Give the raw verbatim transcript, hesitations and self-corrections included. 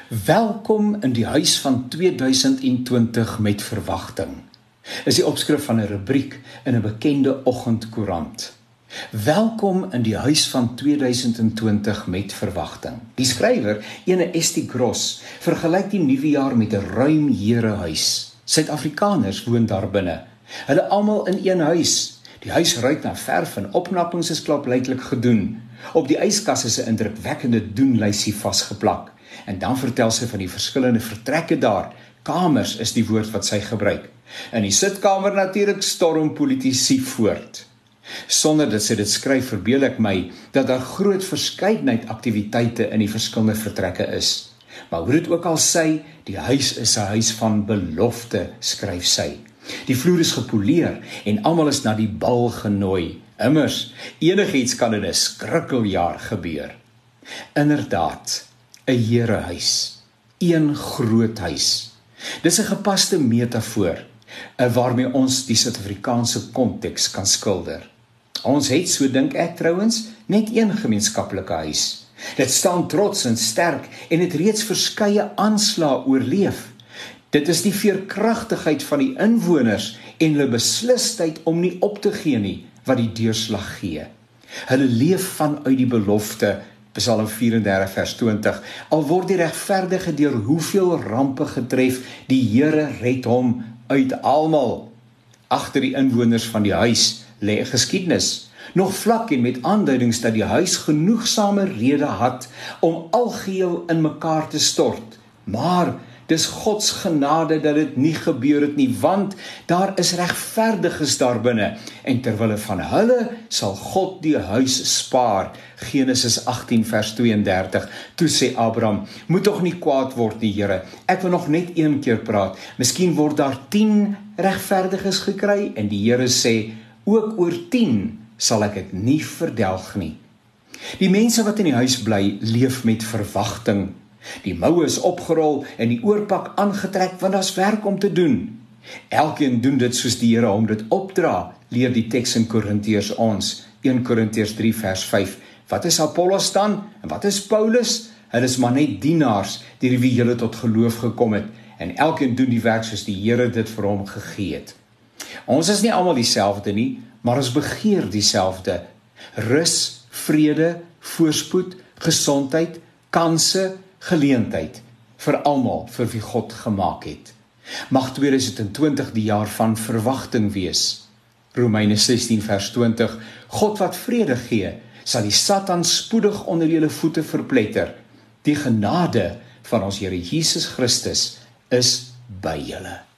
Welkom in die huis van tweeduisend twintig met verwagting, is die opskrif van 'n rubriek in 'n bekende oggendkoerant. Welkom in die huis van tweeduisend twintig met verwagting. Die skrywer, ene Esti Gross, vergelyk die nuwe jaar met 'n ruim herehuis. Suid-Afrikaners woon daar binne. Hulle almal in een huis. Die huis ruik na verf en opknappings is klaarblyklik gedoen. Op die yskas is 'n indrukwekkende doenlysie vasgeplak. En dan vertel sy van die verskillende vertrekke daar. Kamers is die woord wat sy gebruik. In die sitkamer natuurlik storm politici voort. Sonder dat sy dit skryf, verbeel ek my dat daar groot verskeidenheid aktiwiteite in die verskillende vertrekke is. Maar hoe dit ook al sy, die huis is 'n huis van belofte, skryf sy. Die vloer is gepoleer en almal is na die bal genooi. Immers, enigiets kan in 'n skrikkeljaar gebeur. Inderdaad, 'n herehuis, een groot huis. Dis 'n gepaste metafoor, waarmee ons die Suid-Afrikaanse konteks kan skilder. Ons het, so dink ek trouens, net een gemeenskaplike huis. Dit staan trots en sterk en het reeds verskeie aanslae oorleef. Dit is die veerkragtigheid van die inwoners en hulle beslisheid om nie op te gee nie, wat die deurslag gee. Hulle leef vanuit die belofte, Psalm vyf en dertig vers twintig, al word die regverdige deur hoeveel rampe getref, die Here red hom uit almal. Agter die inwoners van die huis lê 'n geskiedenis, nog vlak en met aanduidings dat die huis genoegsame rede had om algeheel in mekaar te stort. Maar dis Gods genade dat dit nie gebeur het nie, want daar is regverdiges daar binne, en terwille van hulle sal God die huis spaar. Genesis agttien vers tweeëndertig, toe sê Abraham, moet tog nie kwaad word nie, Here, ek wil nog net een keer praat, miskien word daar tien regverdiges gekry, en die Here sê, ook oor tien sal ek dit nie verdelg nie. Die mense wat in die huis bly, leef met verwagting. Die moue is opgerol en die oorpak aangetrek, want daar's werk om te doen. Elkeen doen dit soos die Here hom dit opdra, leer die teks in Korintiërs ons, een Korintiërs drie vers vyf. Wat is Apollos dan? En wat is Paulus? Hulle is maar net dienaars, deur wie julle tot geloof gekom het, en elkeen doen die werk soos die Here dit vir hom gegee het. Ons is nie almal dieselfde nie, maar ons begeer dieselfde. Rus, vrede, voorspoed, gesondheid, kanse, geleentheid vir almal vir wie God gemaak het. Mag tweeduisend twintig die jaar van verwagting wees. Romeine sestien vers twintig, God wat vrede gee, sal die Satan spoedig onder julle voete verpletter. Die genade van ons Here Jesus Christus is by julle.